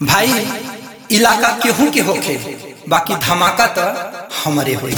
भाई इलाका केहू के होखे बाकी धमाका तो हमरे होई।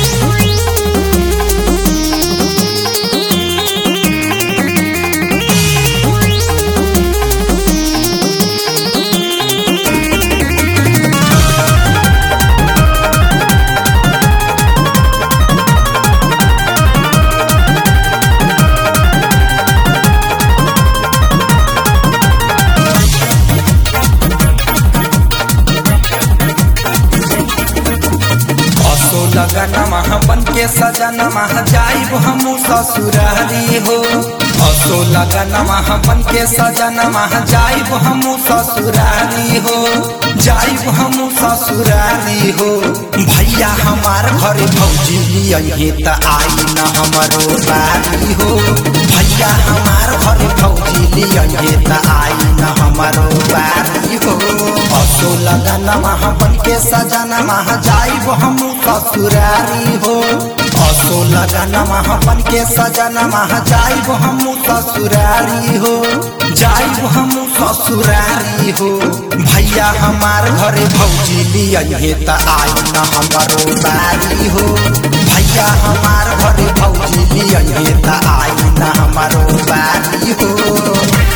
लगनमा बन के सजनमा जाइब हम ससुरारी हो। असो लगनमा बन के सजनमा जाइब हम ससुरारी हो। जाइब हम ससुरारी हो। भैया हमार घर भौजी लिए त आई न हमरो बारी हो। भैया हमार घर भौजी लिए त आई न हमरो बारी हो। असो लगनमा बन के सजनमा जाइब हम ससुरारी हो। असो लगनमा बन के सजनमा जाइब हम ससुरारी हो। जाइब हम ससुरारी हो। भैया हमार घर भौजी लिए त आई न हमरो बारी हो। भैया हमार घर भौजी लिए त आई न हमरो बारी हो।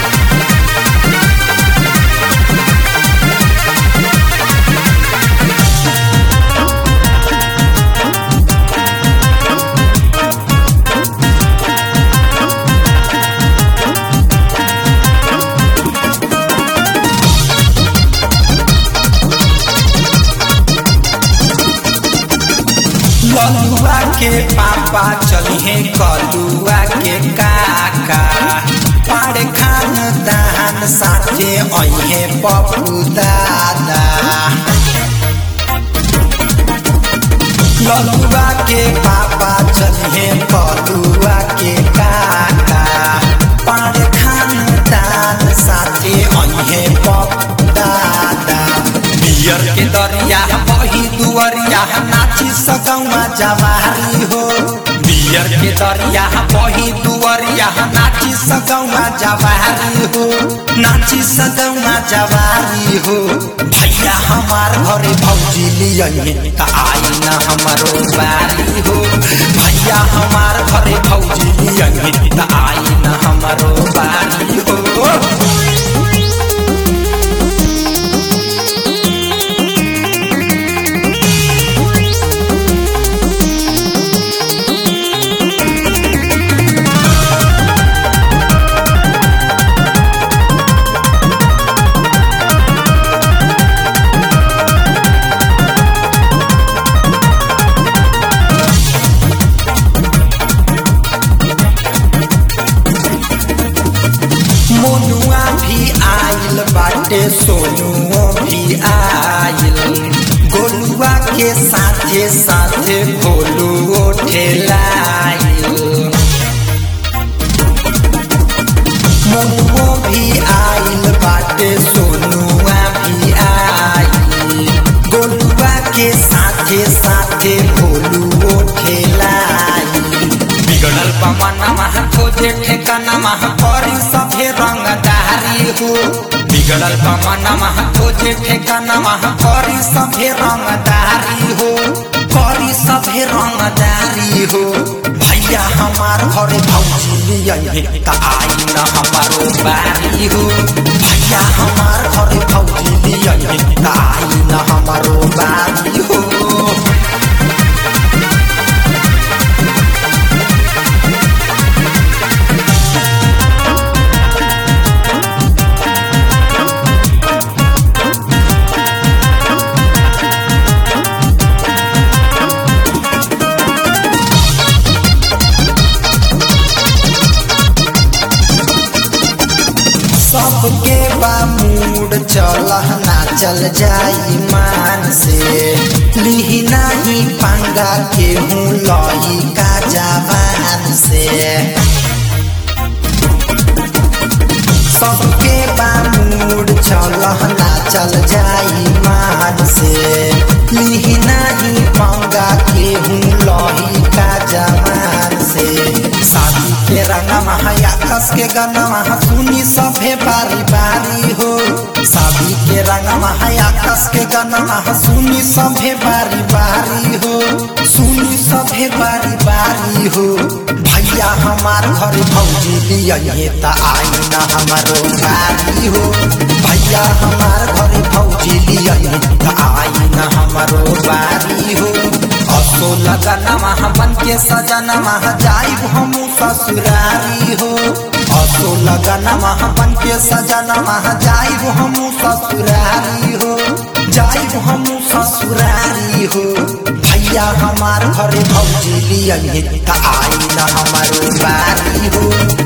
ललुआ के पापा चलिए कलुआ के काका। पाड़े खान दान साथे अहे पप्पू दादा। ललुआ के पापा चलिए कलुआ के काका। पाड़े खान दान साथे अहे पप्पू दादा। बियर के दरिया बही दुअरिया नाची सगौआ जवारी हो। बियर के दरिया बही दुअरिया नाची सगौआ जवारी हो। नाची सगौआ जवारी हो। भैया हमार घर भौजी लिए त आई न हमरो बारी हो। भैया हमार घर भौजी लिए त आई न हमरो बारी हो। मोनुआ भी आइल बाटे सोनुओ भी आइल। गोलुआ के साथे साथे गोलुओ ठेलाइल। मोनुओ भी आइल बाटे सोनुआ भी आइल। गोलुआ के साथे साथे गोलुओ ठेलाइल। बिगड़ल पमनमा खोजे ठेकानमा करी सभे रंगदारी हो। बिगड़ल पमनमा खोजे ठेकानमा करी सभे रंगदारी हो। करी सभे रंगदारी हो। भैया हमार घर भौजी लिए त आई न हमारो बारी हो। भैया हमार घर भौजी लिए त आई न हमारो बारी हो। सबके बामूड चलना चल जाई मान से। लिही नहीं पंगा केहू लही का जवान से। सबके बामूड चलना चल जाई मान से। लिही नहीं पंगा केहू लही का जवान से। शादी के रंगवा आकाश के गनवा सुनी सभे बारी बारी हो। शादी के रंगवा आकाश के गनवा सुनी सभे बारी बारी हो, सुनी सभे बारी बारी हो। भैया हमार घर भौजी दिए त आई न हमारो बारी हो। भैया हमार घर भौजी दिए त आई न हमारो बारी हो। असो लगनवा बन के सजनवा जाइब हमू ससुरारी हो। असो लगनवा बन के सजनवा जाइब हमू ससुरारी हो, जाइब हमू ससुरारी हो। भैया हमार घर भौजी दिए त आई न हमारो बारी हो।